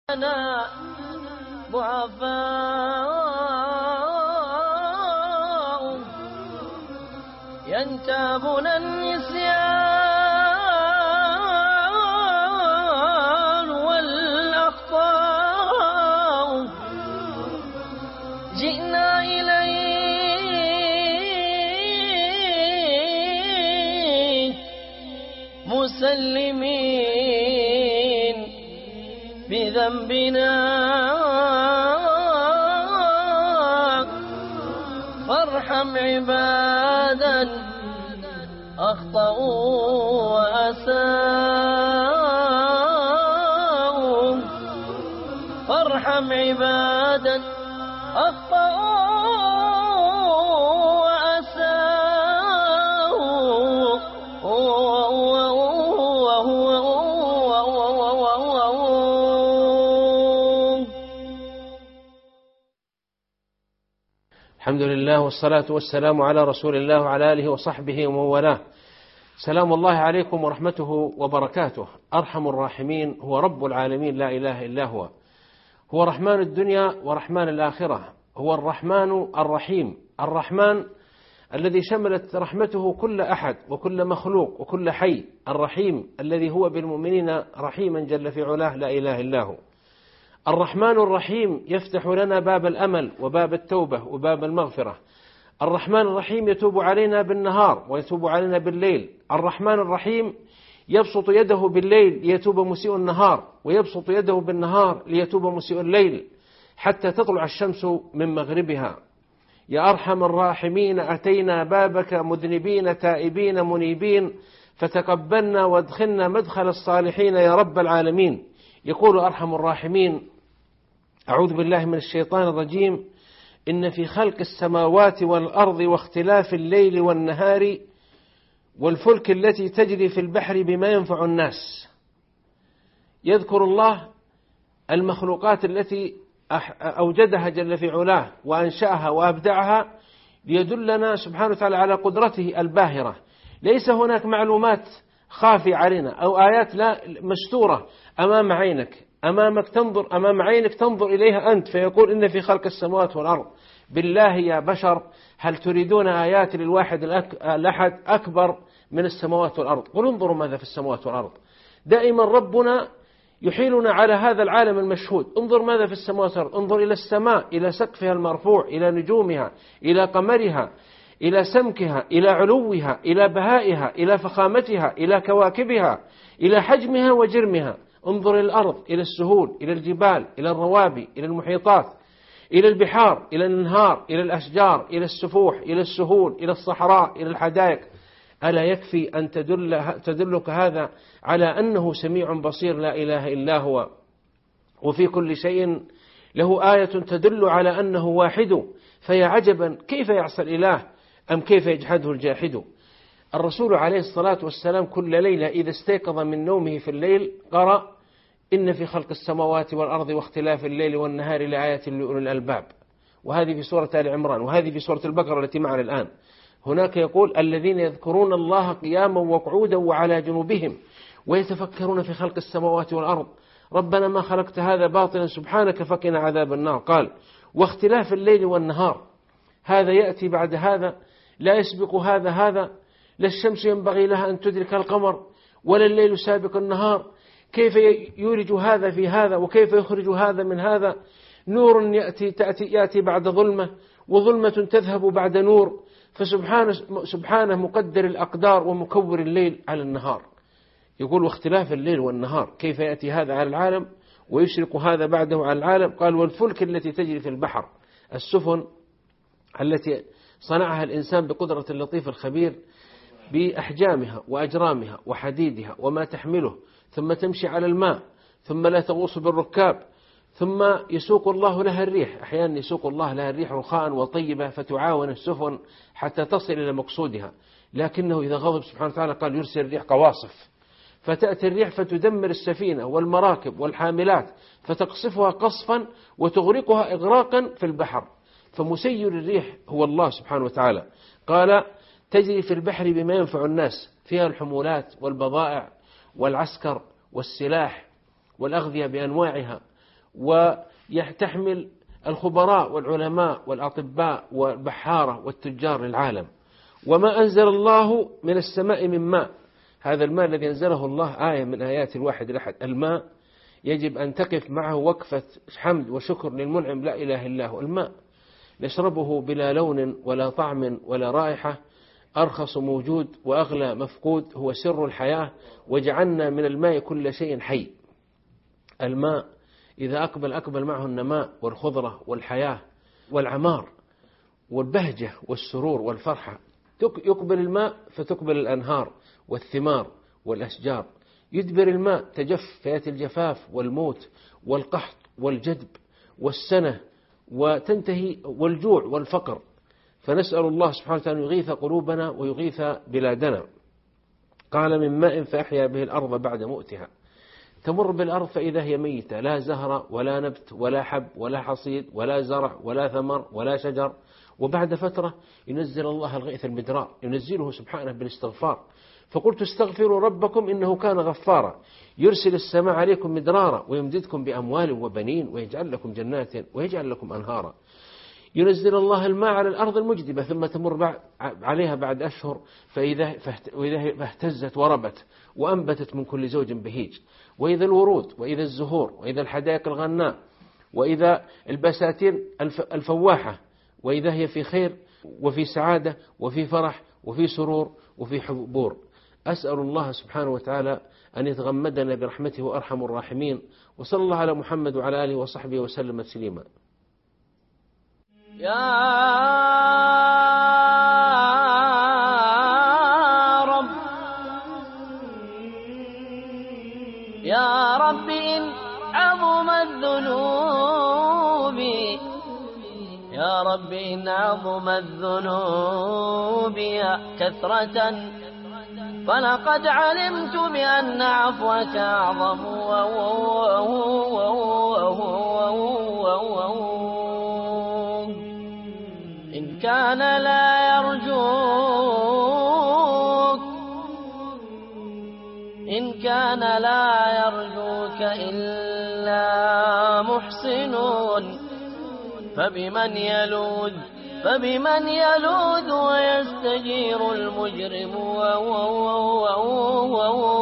أنا ضعفاء ينتابنا النسيان والأخطاء جئنا إليك مسلمين بذنبنا فارحم عبادا أخطأوا وأساءوا فارحم عبادا أخطأوا الحمد لله والصلاة والسلام على رسول الله وعلى آله وصحبه ومن والاه. سلام الله عليكم ورحمته وبركاته. أرحم الراحمين هو رب العالمين لا إله إلا هو، هو رحمن الدنيا ورحمن الآخرة، هو الرحمن الرحيم، الرحمن الذي شملت رحمته كل أحد وكل مخلوق وكل حي، الرحيم الذي هو بالمؤمنين رحيما جل في علاه لا إله إلا هو. الرحمن الرحيم يفتح لنا باب الأمل وباب التوبة وباب المغفرة. الرحمن الرحيم يتوب علينا بالنهار ويتوب علينا بالليل. الرحمن الرحيم يبسط يده بالليل ليتوب مسيء النهار، ويبسط يده بالنهار ليتوب مسيء الليل حتى تطلع الشمس من مغربها. يا أرحم الراحمين أتينا بابك مذنبين تائبين منيبين فتقبلنا وادخلنا مدخل الصالحين يا رب العالمين. يقول أرحم الراحمين: أعوذ بالله من الشيطان الرجيم، إن في خلق السماوات والأرض واختلاف الليل والنهار والفلك التي تجري في البحر بما ينفع الناس. يذكر الله المخلوقات التي أوجدها جل في علاه وأنشأها وأبدعها ليدلنا سبحانه وتعالى على قدرته الباهرة. ليس هناك معلومات خافية علينا أو آيات لا مستورة أمام عينك، أمامك تنظر، أمام عينك تنظر إليها أنت، فيقول إن في خلق السماوات والأرض. بالله يا بشر هل تريدون آيات للواحد الأحد أكبر من السماوات والأرض؟ قل انظروا ماذا في السماوات والأرض. دائما ربنا يحيلنا على هذا العالم المشهود. انظر ماذا في السماوات والأرض، انظر إلى السماء، إلى سقفها المرفوع، إلى نجومها، إلى قمرها، إلى سمكها، إلى علوها، إلى بهائها، إلى فخامتها، إلى كواكبها، إلى حجمها وجرمها. انظر إلى الأرض، إلى السهول، إلى الجبال، إلى الروابي، إلى المحيطات، إلى البحار، إلى الأنهار، إلى الأشجار، إلى السفوح، إلى السهول، إلى الصحراء، إلى الحدائق. ألا يكفي أن تدلك هذا على أنه سميع بصير لا إله إلا هو، وفي كل شيء له آية تدل على أنه واحد. فيا عجبا كيف يعصى الإله أم كيف يجحده الجاحد. الرسول عليه الصلاة والسلام كل ليلة إذا استيقظ من نومه في الليل قرأ: إن في خلق السماوات والأرض واختلاف الليل والنهار لآيات لأولي الألباب. وهذه في سورة آل عمران، وهذه في سورة البقرة التي معنا الآن. هناك يقول: الذين يذكرون الله قياما وقعودا وعلى جنوبهم ويتفكرون في خلق السماوات والأرض ربنا ما خلقت هذا باطلا سبحانك فقنا عذاب النار. قال: واختلاف الليل والنهار، هذا يأتي بعد هذا، لا يسبق هذا. لا الشمس ينبغي لها أن تدرك القمر ولا الليل سابق النهار. كيف يولج هذا في هذا وكيف يخرج هذا من هذا. نور يأتي بعد ظلمة، وظلمة تذهب بعد نور. فسبحانه مقدر الأقدار ومكور الليل على النهار. يقول: واختلاف الليل والنهار، كيف يأتي هذا على العالم ويشرق هذا بعده على العالم. قال: والفلك التي تجري في البحر، السفن التي صنعها الإنسان بقدرة اللطيف الخبير بأحجامها وأجرامها وحديدها وما تحمله، ثم تمشي على الماء، ثم لا تغوص بالركاب، ثم يسوق الله لها الريح. أحيانا يسوق الله لها الريح رخاء وطيبة فتعاون السفن حتى تصل إلى مقصودها. لكنه إذا غضب سبحانه وتعالى قال: يرسل الريح قواصف، فتأتي الريح فتدمر السفينة والمراكب والحاملات، فتقصفها قصفا وتغرقها إغراقا في البحر. فمسير الريح هو الله سبحانه وتعالى. قال: تجري في البحر بما ينفع الناس، فيها الحمولات والبضائع والعسكر والسلاح والأغذية بأنواعها. ويحتمل الخبراء والعلماء والأطباء والبحارة والتجار للعالم. وما أنزل الله من السماء من ماء، هذا الماء الذي أنزله الله آية من آيات الواحد الأحد. الماء يجب أن تقف معه وقفة حمد وشكر للمنعم لا إله إلا هو. الماء نشربه بلا لون ولا طعم ولا رائحة، أرخص موجود وأغلى مفقود، هو سر الحياة، وجعلنا من الماء كل شيء حي. الماء إذا أقبل معه النماء والخضرة والحياة والعمار والبهجة والسرور والفرحة. يقبل الماء فتقبل الأنهار والثمار والأشجار، يدبر الماء تجف فيأتي الجفاف والموت والقحط والجدب والسنة وتنتهي والجوع والفقر. فنسأل الله سبحانه وتعالى أن يغيث قلوبنا ويغيث بلادنا. قال من ماء فأحيا به الأرض بعد موتها. تمر بالأرض فإذا هي ميتة، لا زهر ولا نبت ولا حب ولا حصيد ولا زرع ولا ثمر ولا شجر. وبعد فترة ينزل الله الغيث المدرار، ينزله سبحانه بالاستغفار. فقلت استغفروا ربكم إنه كان غفارا يرسل السماء عليكم مدرارا ويمددكم بأموال وبنين ويجعل لكم جنات ويجعل لكم أنهارا. ينزل الله الماء على الأرض المجدبة ثم تمر عليها بعد أشهر فإذا اهتزت وربت وأنبتت من كل زوج بهيج. وإذا الورود وإذا الزهور وإذا الحدائق الغناء وإذا البساتين الفواحة، وإذا هي في خير وفي سعادة وفي فرح وفي سرور وفي حبور. أسأل الله سبحانه وتعالى أن يتغمدنا برحمته وأرحم الراحمين. وصلى الله على محمد وعلى آله وصحبه وسلم تسليما. يا رب يا رب إن عظمت ذنوبي، يا رب إن عظمت ذنوبي كثرة فلقد علمت بأن عفوك أعظم. إن كان لا يرجوك، إن كان لا يرجوك إلا محسنون، فبمن يلوذ ويستجير المجرم.